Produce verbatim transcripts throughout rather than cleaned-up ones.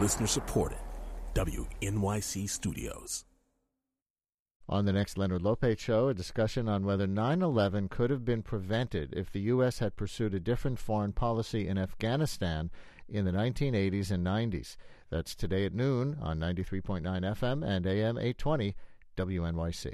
Listener supported. W N Y C Studios. On the next Leonard Lopate Show, a discussion on whether nine eleven could have been prevented if the U S had pursued a different foreign policy in Afghanistan in the nineteen eighties and nineties. That's today at noon on ninety-three point nine F M and A M eight twenty W N Y C.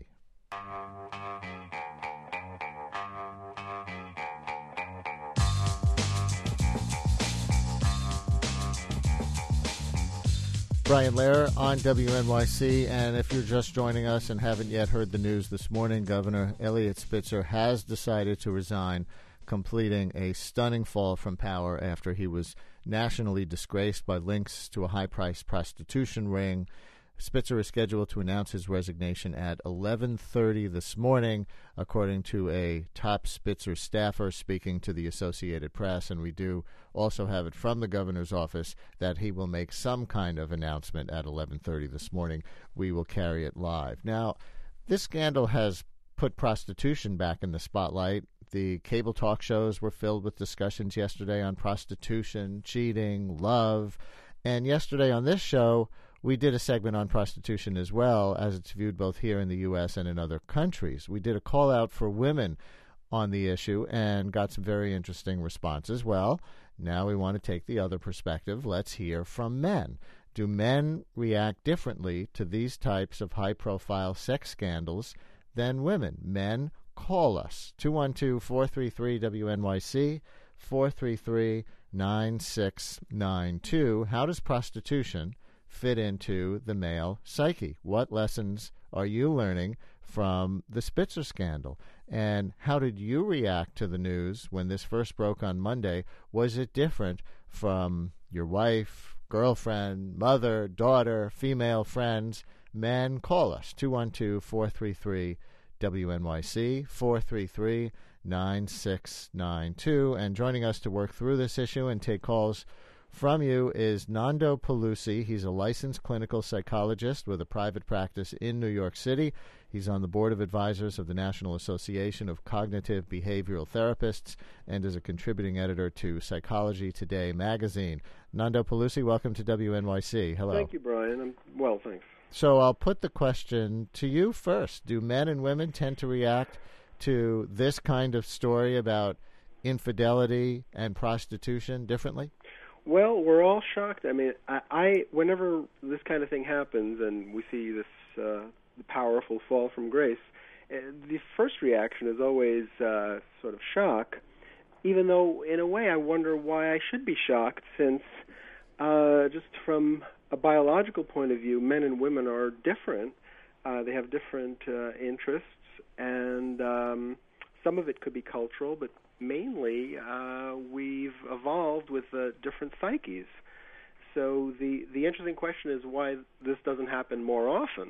Brian Lehrer on W N Y C, and if you're just joining us and haven't yet heard the news this morning, Governor Eliot Spitzer has decided to resign, completing a stunning fall from power after he was nationally disgraced by links to a high-priced prostitution ring. Spitzer is scheduled to announce his resignation at eleven thirty this morning, according to a top Spitzer staffer speaking to the Associated Press, and we do also have it from the governor's office that he will make some kind of announcement at eleven thirty this morning. We will carry it live. Now, this scandal has put prostitution back in the spotlight. The cable talk shows were filled with discussions yesterday on prostitution, cheating, love, and yesterday on this show, we did a segment on prostitution as well, as it's viewed both here in the U S and in other countries. We did a call out for women on the issue and got some very interesting responses. Well, now we want to take the other perspective. Let's hear from men. Do men react differently to these types of high-profile sex scandals than women? Men, call us. two one two, four three three, W N Y C, four three three, nine six nine two. How does prostitution fit into the male psyche? What lessons are you learning from the Spitzer scandal? And how did you react to the news when this first broke on Monday? Was it different from your wife, girlfriend, mother, daughter, female friends? Men, call us. two one two, four three three, W N Y C, four three three, nine six nine two. And joining us to work through this issue and take calls from you is Nando Pelusi. He's a licensed clinical psychologist with a private practice in New York City. He's on the board of advisors of the National Association of Cognitive Behavioral Therapists and is a contributing editor to Psychology Today magazine. Nando Pelusi, welcome to W N Y C. Hello. Thank you, Brian. I'm well, thanks. So I'll put the question to you first. Do men and women tend to react to this kind of story about infidelity and prostitution differently? Well, we're all shocked. I mean, I, I whenever this kind of thing happens and we see this uh, powerful fall from grace, uh, the first reaction is always uh, sort of shock, even though in a way I wonder why I should be shocked, since uh, just from a biological point of view, men and women are different. Uh, they have different uh, interests, and um, some of it could be cultural, but mainly uh, we've evolved with uh, different psyches. So the, the interesting question is why this doesn't happen more often.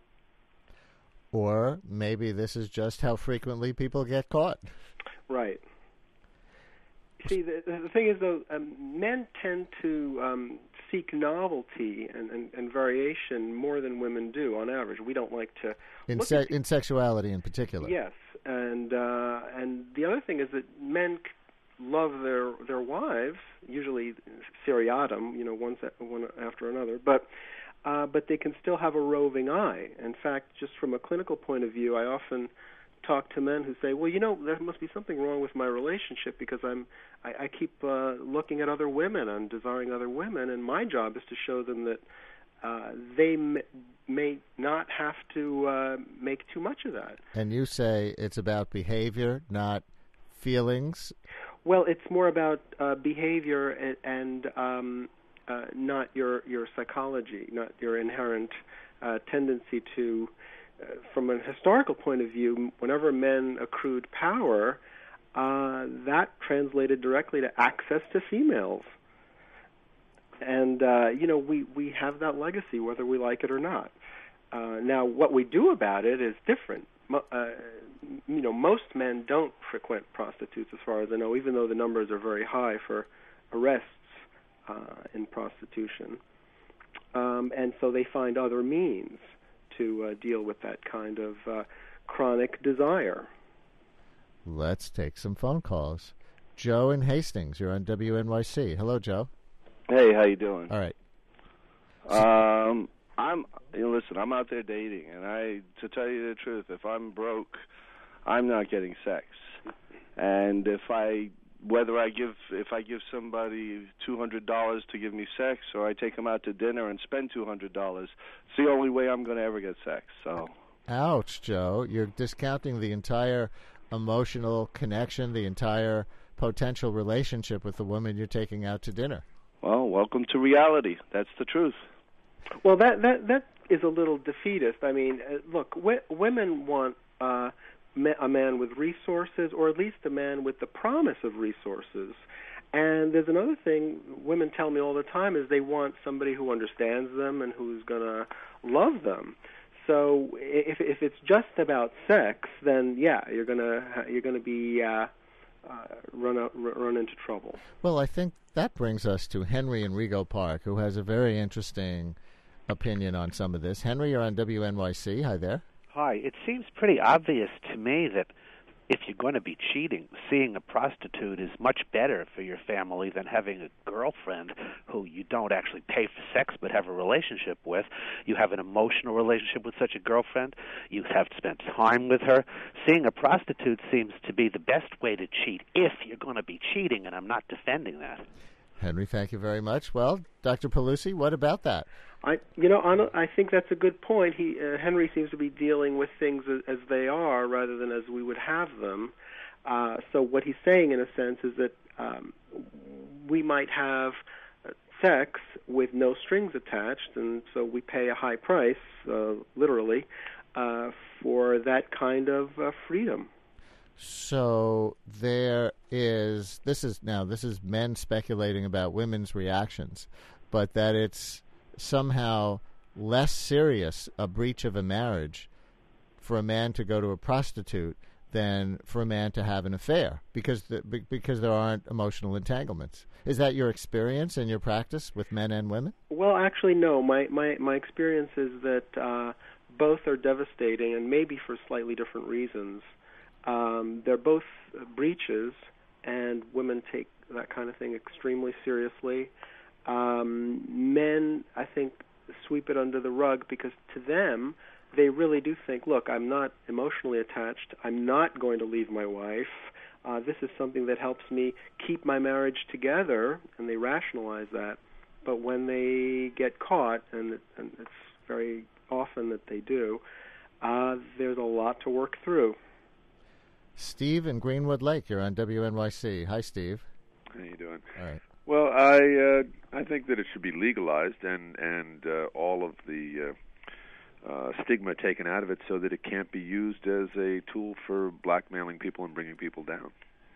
Or maybe this is just how frequently people get caught. Right. See, the, the thing is, though, um, men tend to um, seek novelty and, and, and variation more than women do on average. We don't like to... In, se- in sexuality in particular. Yes. And uh, and the other thing is that men love their their wives, usually seriatim, you know, one, one after another, but uh, but they can still have a roving eye. In fact, just from a clinical point of view, I often talk to men who say, well, you know, there must be something wrong with my relationship because I'm I, I keep uh, looking at other women and desiring other women, and my job is to show them that Uh, they m- may not have to uh, make too much of that. And you say it's about behavior, not feelings? Well, it's more about uh, behavior and, and um, uh, not your, your psychology, not your inherent uh, tendency to, uh, from a historical point of view, whenever men accrued power, uh, that translated directly to access to females. And, uh, you know, we, we have that legacy whether we like it or not. Uh, now, what we do about it is different. Mo- uh, you know, most men don't frequent prostitutes as far as I know, even though the numbers are very high for arrests uh, in prostitution. Um, and so they find other means to uh, deal with that kind of uh, chronic desire. Let's take some phone calls. Joe in Hastings, you're on W N Y C. Hello, Joe. Hey, how you doing? All right. Um, I'm. You know, listen, I'm out there dating, and I, to tell you the truth, if I'm broke, I'm not getting sex. And if I, whether I give, if I give somebody two hundred dollars to give me sex, or I take them out to dinner and spend two hundred dollars, it's the only way I'm going to ever get sex. So. Ouch, Joe! You're discounting the entire emotional connection, the entire potential relationship with the woman you're taking out to dinner. Well, welcome to reality. That's the truth. Well, that that that is a little defeatist. I mean, uh, look, w- women want uh, ma- a man with resources, or at least a man with the promise of resources. And there's another thing women tell me all the time is they want somebody who understands them and who's going to love them. So if if it's just about sex, then yeah, you're gonna you're gonna be uh, uh, run out, run into trouble. Well, I think that brings us to Henry in Rego Park, who has a very interesting opinion on some of this. Henry, you're on W N Y C. Hi there. Hi. It seems pretty obvious to me that if you're going to be cheating, seeing a prostitute is much better for your family than having a girlfriend who you don't actually pay for sex but have a relationship with. You have an emotional relationship with such a girlfriend. You have spent time with her. Seeing a prostitute seems to be the best way to cheat if you're going to be cheating, and I'm not defending that. Henry, thank you very much. Well, Doctor Pelusi, what about that? I, you know, I think that's a good point. He, uh, Henry seems to be dealing with things as, as they are rather than as we would have them. Uh, so what he's saying, in a sense, is that um, we might have sex with no strings attached, and so we pay a high price, uh, literally, uh, for that kind of uh, freedom. So there is, this is now, this is men speculating about women's reactions, but that it's somehow less serious a breach of a marriage for a man to go to a prostitute than for a man to have an affair because the, because there aren't emotional entanglements. Is that your experience and your practice with men and women? Well, actually, no. My my, my experience is that uh, both are devastating, and maybe for slightly different reasons. Um, they're both breaches, and women take that kind of thing extremely seriously. Um, men, I think, sweep it under the rug because to them, they really do think, look, I'm not emotionally attached. I'm not going to leave my wife. Uh, this is something that helps me keep my marriage together, and they rationalize that. But when they get caught, and, it, and it's very often that they do, uh, there's a lot to work through. Steve in Greenwood Lake, you're on W N Y C. Hi, Steve. How you doing? All right. Well, I uh, I think that it should be legalized and and uh, all of the uh, uh, stigma taken out of it, so that it can't be used as a tool for blackmailing people and bringing people down.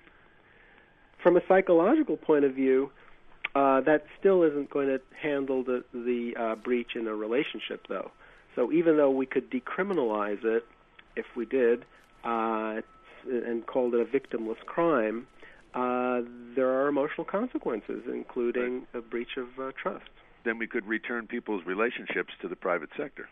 From a psychological point of view, uh, that still isn't going to handle the the uh, breach in a relationship, though. So even though we could decriminalize it, if we did, uh, and called it a victimless crime, uh, there are emotional consequences, including right. a breach of uh, trust. Then we could return people's relationships to the private sector.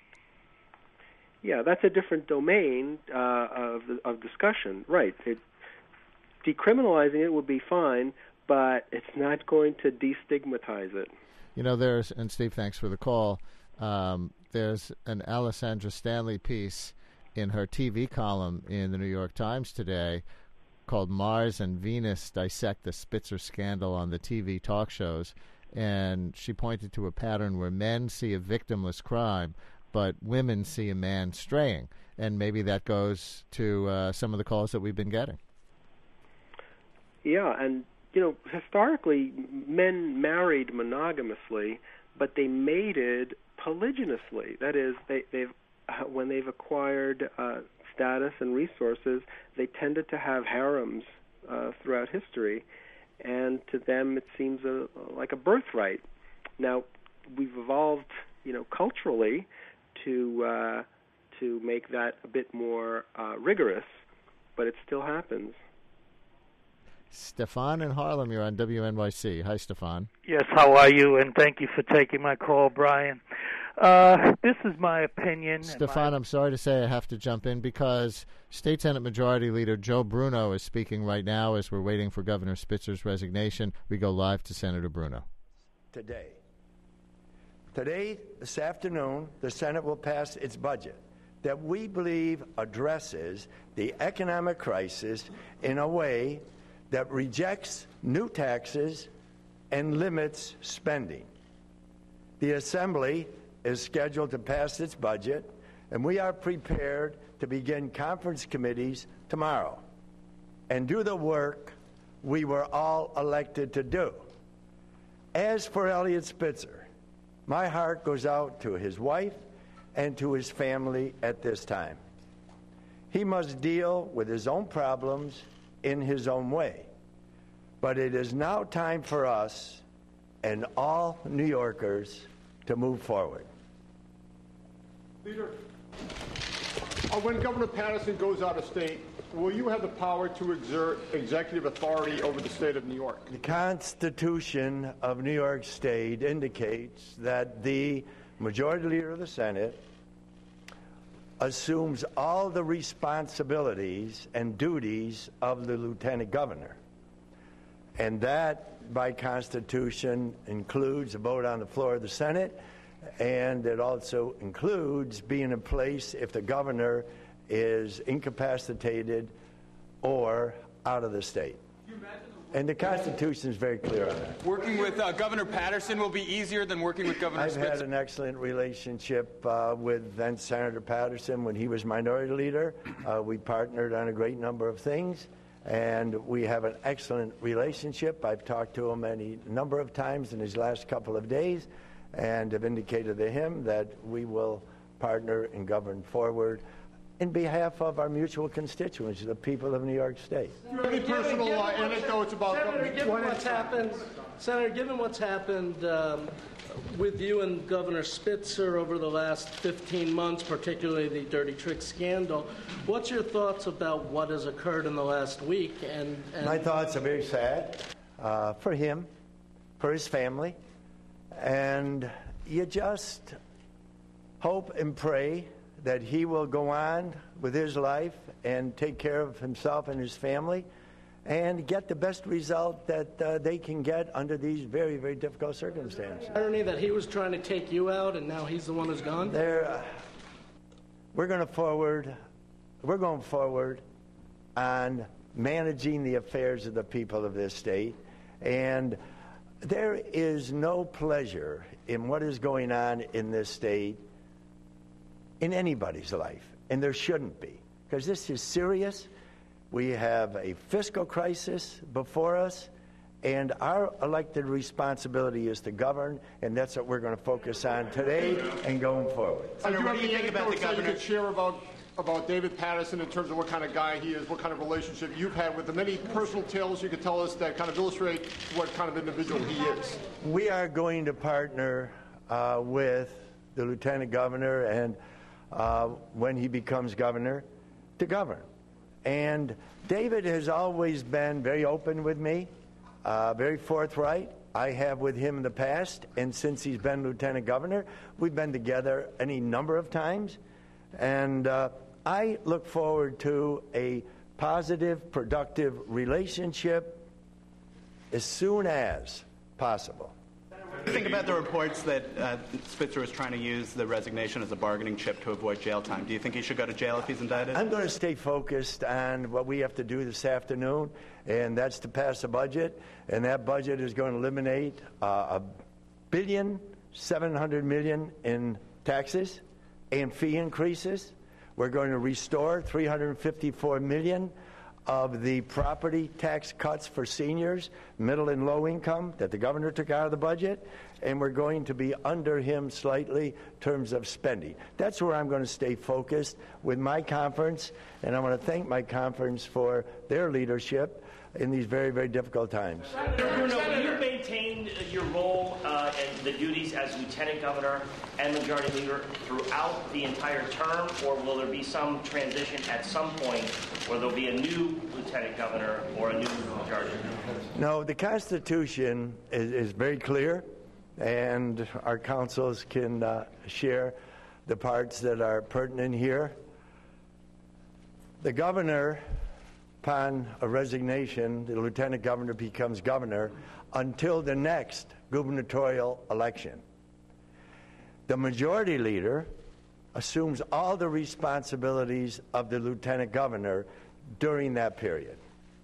Yeah, that's a different domain uh, of of discussion. Right. It, decriminalizing it would be fine, but it's not going to destigmatize it. You know, there's, and Steve, thanks for the call, um, there's an Alessandra Stanley piece in her T V column in the New York Times today called Mars and Venus Dissect the Spitzer Scandal on the T V talk shows. And she pointed to a pattern where men see a victimless crime, but women see a man straying. And maybe that goes to uh, some of the calls that we've been getting. Yeah, and, you know, historically, men married monogamously, but they mated polygynously. That is, they, they've uh, when they've acquired uh, status and resources, they tended to have harems uh, throughout history, and to them it seems a, like a birthright. Now, we've evolved, you know, culturally to uh, to make that a bit more uh, rigorous, but it still happens. Stefan in Harlem, you're on W N Y C. Hi, Stefan. Yes, how are you? And thank you for taking my call, Brian. Uh, this is my opinion. Stefan, my... I'm sorry to say I have to jump in because State Senate Majority Leader Joe Bruno is speaking right now as we're waiting for Governor Spitzer's resignation. We go live to Senator Bruno. Today, Today, this afternoon, the Senate will pass its budget that we believe addresses the economic crisis in a way that rejects new taxes and limits spending. The Assembly is scheduled to pass its budget, and we are prepared to begin conference committees tomorrow and do the work we were all elected to do. As for Eliot Spitzer, my heart goes out to his wife and to his family at this time. He must deal with his own problems in his own way. But it is now time for us and all New Yorkers to move forward. Leader, uh, when Governor Paterson goes out of state, will you have the power to exert executive authority over the state of New York? The Constitution of New York State indicates that the Majority Leader of the Senate assumes all the responsibilities and duties of the Lieutenant Governor. And that, by Constitution, includes a vote on the floor of the Senate, and it also includes being in place if the governor is incapacitated or out of the state. And the Constitution is very clear on that. Working with uh, Governor Paterson will be easier than working with Governor I've Spitzer? had an excellent relationship uh, with then Senator Paterson when he was minority leader. Uh, we partnered on a great number of things, and we have an excellent relationship. I've talked to him any number of times in his last couple of days, and have indicated to him that we will partner and govern forward in behalf of our mutual constituents, the people of New York State. Do you have any personal uh, anecdotes about Senator, given what's happened, Senator, given what's happened um, with you and Governor Spitzer over the last fifteen months, particularly the Dirty Trick scandal, what's your thoughts about what has occurred in the last week? And, and My thoughts are very sad uh, for him, for his family, and you just hope and pray that he will go on with his life and take care of himself and his family and get the best result that uh, they can get under these very, very difficult circumstances. Irony that he was trying to take you out and now he's the one who's gone? There, uh, we're going to forward, we're going forward on managing the affairs of the people of this state, and there is no pleasure in what is going on in this state in anybody's life, and there shouldn't be, because this is serious. We have a fiscal crisis before us, and our elected responsibility is to govern, and that's what we're going to focus on today and going forward. Uh, do you have any anecdotes that you could share about, about David Paterson in terms of what kind of guy he is, what kind of relationship you've had with him? Any personal tales you could tell us that kind of illustrate what kind of individual he is? We are going to partner uh, with the Lieutenant Governor and Uh, when he becomes governor, to govern. And David has always been very open with me, uh, very forthright. I have with him in the past, and since he's been lieutenant governor, we've been together any number of times. And uh, I look forward to a positive, productive relationship as soon as possible. What do you think about the reports that uh, Spitzer is trying to use the resignation as a bargaining chip to avoid jail time? Do you think he should go to jail if he's indicted? I'm going to stay focused on what we have to do this afternoon, and that's to pass a budget. And that budget is going to eliminate uh, a billion, seven hundred million in taxes and fee increases. We're going to restore three hundred fifty-four million of the property tax cuts for seniors, middle and low income, that the governor took out of the budget, and we're going to be under him slightly in terms of spending. That's where I'm going to stay focused with my conference, and I want to thank my conference for their leadership in these very, very difficult times. Bruno, will you maintain your role uh, and the duties as lieutenant governor and majority leader throughout the entire term, or will there be some transition at some point where there'll be a new lieutenant governor or a new majority leader? No, the Constitution is, is very clear, and our councils can uh, share the parts that are pertinent here. The governor, upon a resignation, the lieutenant governor becomes governor until the next gubernatorial election. the majority leader assumes all the responsibilities of the lieutenant governor during that period.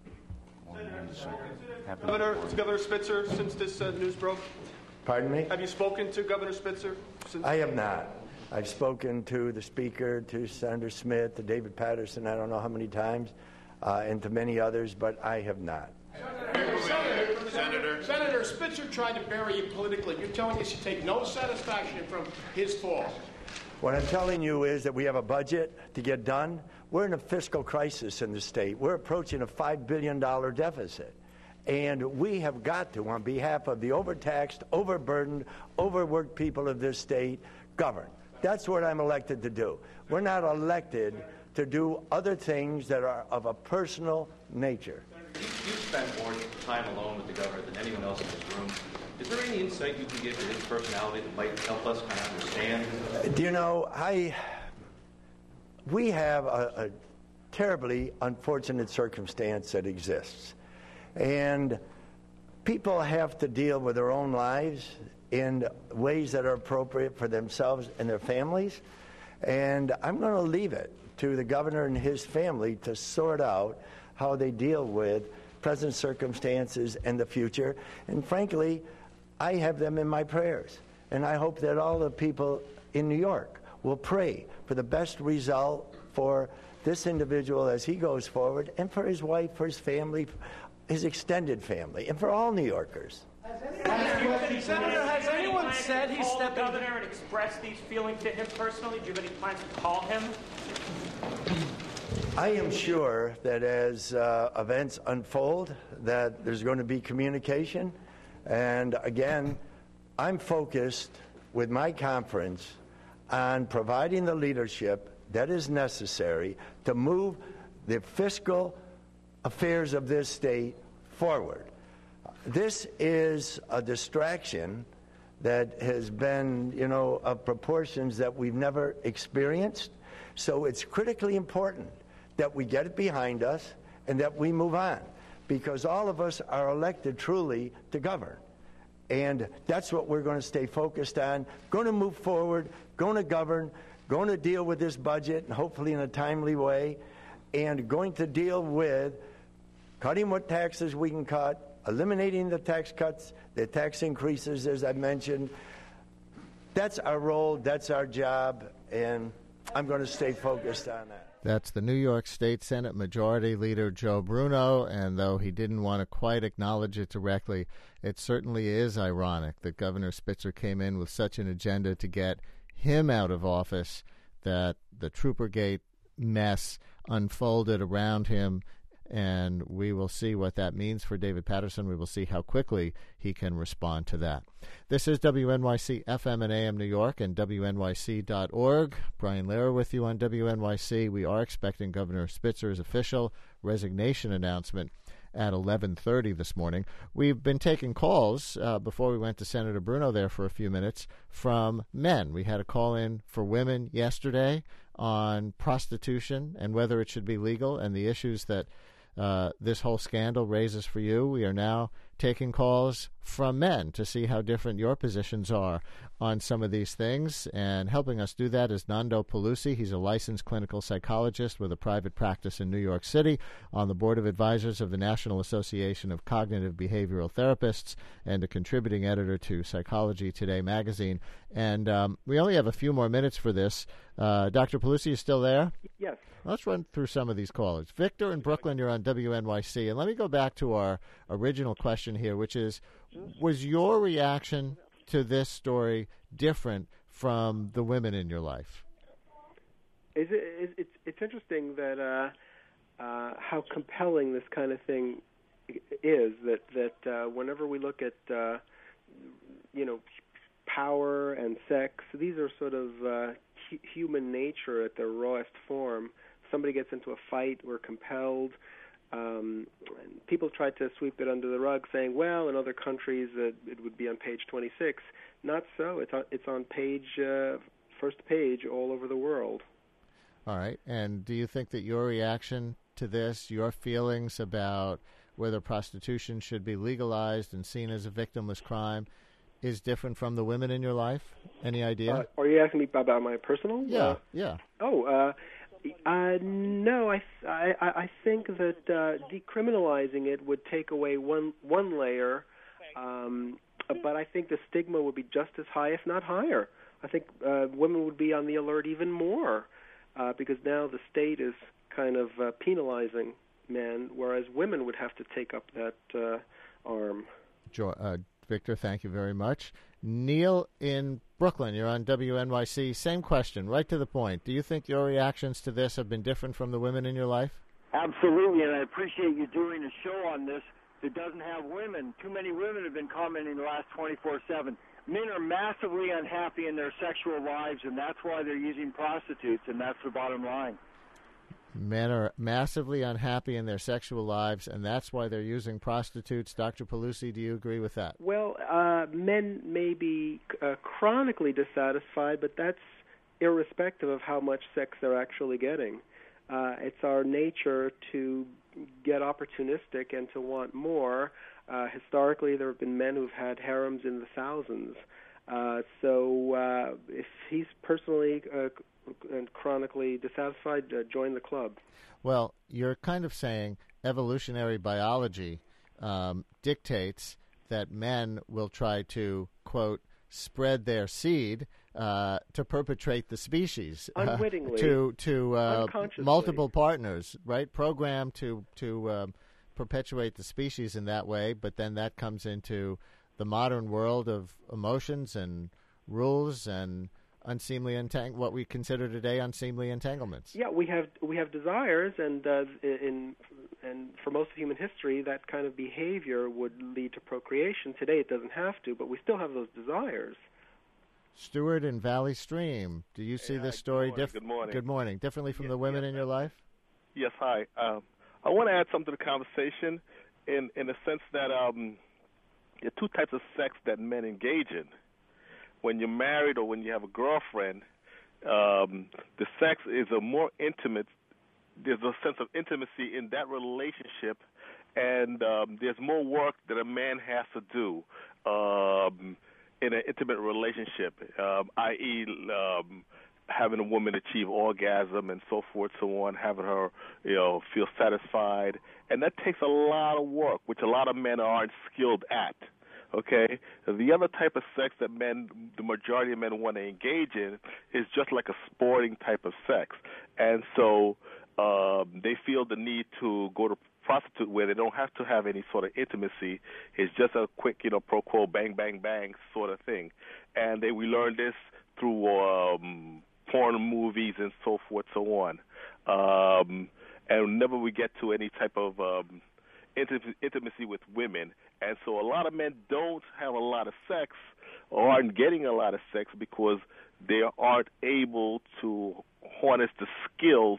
Governor, Governor Spitzer, since this uh, news broke? Pardon me? Have you spoken to Governor Spitzer? Since I have not. I've spoken to the Speaker, to Senator Smith, to David Patterson, I don't know how many times, uh, and to many others, but I have not. Senator, Senator, Senator Spitzer tried to bury you politically. You're telling us you take no satisfaction from his fall. What I'm telling you is that we have a budget to get done. We're in a fiscal crisis in the state. We're approaching a five billion dollars deficit. And we have got to, on behalf of the overtaxed, overburdened, overworked people of this state, govern. That's what I'm elected to do. We're not elected to do other things that are of a personal nature. You spend more time alone with the governor than anyone else in this room. Is there any insight you can give to his personality that might help us kind of understand? Do you know, I, we have a, a terribly unfortunate circumstance that exists. And people have to deal with their own lives in ways that are appropriate for themselves and their families. And I'm going to leave it to the governor and his family to sort out how they deal with present circumstances and the future. And frankly, I have them in my prayers. And I hope that all the people in New York will pray for the best result for this individual as he goes forward, and for his wife, for his family, his extended family, and for all New Yorkers. Senator, has anyone said he's stepping... the governor and express these feelings to him personally? Do you have any plans to call him? I am sure that as uh, events unfold, that there's going to be communication. And again, I'm focused with my conference on providing the leadership that is necessary to move the fiscal affairs of this state forward. This is a distraction that has been, you know, of proportions that we've never experienced. So it's critically important that we get it behind us and that we move on, because all of us are elected truly to govern. And that's what we're going to stay focused on, going to move forward, going to govern, going to deal with this budget, and hopefully in a timely way, and going to deal with cutting what taxes we can cut, eliminating the tax cuts, the tax increases, as I mentioned. That's our role, that's our job, and I'm going to stay focused on that. That's the New York State Senate Majority Leader Joe Bruno, and though he didn't want to quite acknowledge it directly, it certainly is ironic that Governor Spitzer came in with such an agenda to get him out of office that the Troopergate mess unfolded around him, and we will see what that means for David Patterson. We will see how quickly he can respond to that. This is W N Y C F M and A M New York and W N Y C dot org. Brian Lehrer with you on W N Y C. We are expecting Governor Spitzer's official resignation announcement at eleven thirty this morning. We've been taking calls uh, before we went to Senator Bruno there for a few minutes from men. We had a call in for women yesterday on prostitution and whether it should be legal and the issues that Uh, this whole scandal raises for you. We are now taking calls from men to see how different your positions are on some of these things. And helping us do that is Nando Pelusi. He's a licensed clinical psychologist with a private practice in New York City, on the board of advisors of the National Association of Cognitive Behavioral Therapists, and a contributing editor to Psychology Today magazine. And um, we only have a few more minutes for this. Uh, Doctor Pelusi, is still there? Yes. Let's run through some of these callers. Victor in Brooklyn, you're on W N Y C. And let me go back to our original question here, which is, was your reaction to this story different from the women in your life? Is it, it's, it's interesting that uh, uh, how compelling this kind of thing is, that, that uh, whenever we look at, uh, you know, power and sex, these are sort of uh, hu- human nature at their rawest form. Somebody gets into a fight, we're compelled. Um, and people try to sweep it under the rug, saying, well, in other countries uh, it would be on page twenty-six. Not so. It's on, it's on page, uh, first page all over the world. All right. And do you think that your reaction to this, your feelings about whether prostitution should be legalized and seen as a victimless crime, is different from the women in your life? Any idea? Uh, are you asking me about my personal? Yeah, Uh, yeah. oh, uh, uh, no. I, I I think that uh, decriminalizing it would take away one one layer, um, but I think the stigma would be just as high, if not higher. I think uh, women would be on the alert even more uh, because now the state is kind of uh, penalizing men, whereas women would have to take up that uh, arm. Jo- uh, Victor, thank you very much. Neil in Brooklyn, you're on W N Y C. Same question, right to the point. Do you think your reactions to this have been different from the women in your life? Absolutely, and I appreciate you doing a show on this that doesn't have women. Too many women have been commenting the last twenty-four seven. Men are massively unhappy in their sexual lives, and that's why they're using prostitutes, and that's the bottom line. Men are massively unhappy in their sexual lives, and that's why they're using prostitutes. Doctor Pelusi, do you agree with that? Well, uh, men may be uh, chronically dissatisfied, but that's irrespective of how much sex they're actually getting. Uh, it's our nature to get opportunistic and to want more. Uh, historically, there have been men who've had harems in the thousands. Uh, so uh, if he's personally uh, and chronically dissatisfied, uh, join the club. Well, you're kind of saying evolutionary biology um, dictates that men will try to, quote, spread their seed uh, to perpetrate the species. Unwittingly. Uh, to to uh, Unconsciously. multiple partners, right? Programmed to, to um, perpetuate the species in that way, but then that comes into the modern world of emotions and rules and unseemly entang- what we consider today unseemly entanglements. Yeah, we have we have desires, and uh, in and for most of human history, that kind of behavior would lead to procreation. Today, it doesn't have to, but we still have those desires. Stuart in Valley Stream, do you see Yeah, this story? good morning, good morning. Good morning. Differently from the women in your life? Yes, hi. Um, I want to add something to the conversation in in the sense that um, there are two types of sex that men engage in. When you're married or when you have a girlfriend, um, the sex is a more intimate. There's a sense of intimacy in that relationship, and um, there's more work that a man has to do um, in an intimate relationship, um, that is, um, having a woman achieve orgasm and so forth, so on, having her, you know, feel satisfied, and that takes a lot of work, which a lot of men aren't skilled at. Okay, the other type of sex that men, the majority of men want to engage in, is just like a sporting type of sex, and so um, they feel the need to go to prostitute where they don't have to have any sort of intimacy. It's just a quick, you know, pro quo, bang, bang, bang sort of thing, and they we learned this through um, porn movies and so forth, so on, um, and whenever we get to any type of um, intimacy with women. And so a lot of men don't have a lot of sex or aren't getting a lot of sex because they aren't able to harness the skills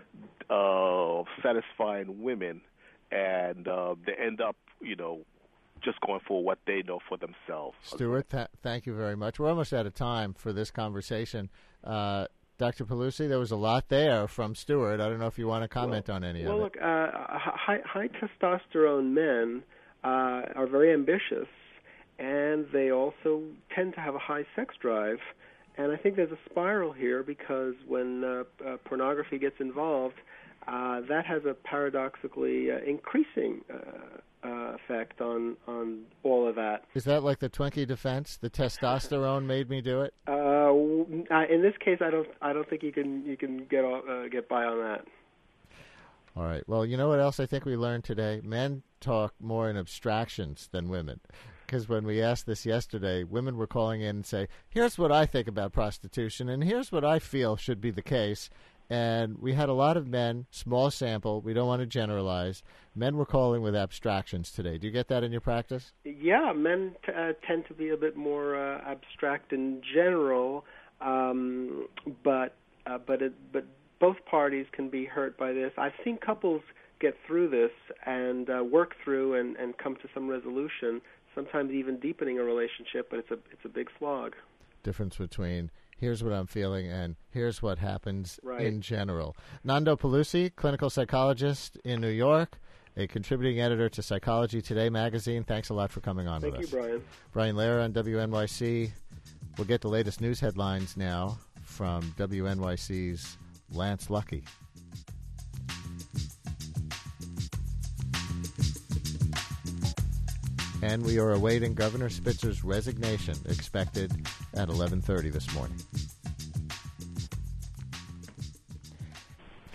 of satisfying women, and uh, they end up, you know, just going for what they know for themselves. Stuart, th- thank you very much. We're almost out of time for this conversation. Uh, Doctor Pelusi, there was a lot there from Stuart. I don't know if you want to comment well, on any well, of it. Well, look, uh, high, high testosterone men uh, are very ambitious, and they also tend to have a high sex drive. And I think there's a spiral here because when uh, uh, pornography gets involved, uh, that has a paradoxically uh, increasing uh, uh, effect on, on all of that. Is that like the Twinkie defense? The testosterone made me do it? Uh, in this case, I don't. I don't think you can. You can get uh, get by on that. All right. Well, you know what else I think we learned today? Men talk more in abstractions than women. Because when we asked this yesterday, women were calling in and say, here's what I think about prostitution, and here's what I feel should be the case. And we had a lot of men, small sample, we don't want to generalize, men were calling with abstractions today. Do you get that in your practice? Yeah, men t- uh, tend to be a bit more uh, abstract in general, um, but uh, but it, but both parties can be hurt by this. I've seen couples get through this and uh, work through and, and come to some resolution, sometimes even deepening a relationship, but it's a it's a big slog. Difference between here's what I'm feeling and here's what happens right. in general. Nando Pelusi, clinical psychologist in New York, a contributing editor to Psychology Today magazine. Thanks a lot for coming on Thank with us. Thank you, Brian. Brian Lehrer on W N Y C. We'll get the latest news headlines now from W N Y C's Lance Lucky. And we are awaiting Governor Spitzer's resignation, expected at eleven thirty this morning.